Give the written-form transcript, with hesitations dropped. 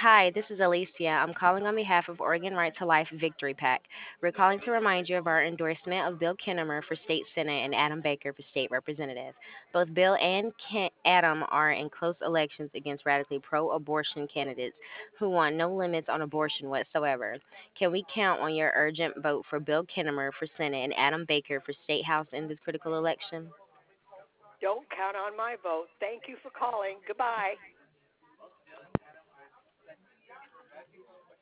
Hi, this is Alicia. I'm calling on behalf of Oregon Right to Life Victory PAC. We're calling to remind you of our endorsement of Bill Kinnemer for State Senate and Adam Baker for State Representative. Both Bill and Adam are in close elections against radically pro abortion candidates who want no limits on abortion whatsoever. Can we count on your urgent vote for Bill Kinnemer for Senate and Adam Baker for State House in this critical election? Don't count on my vote. Thank you for calling. Goodbye.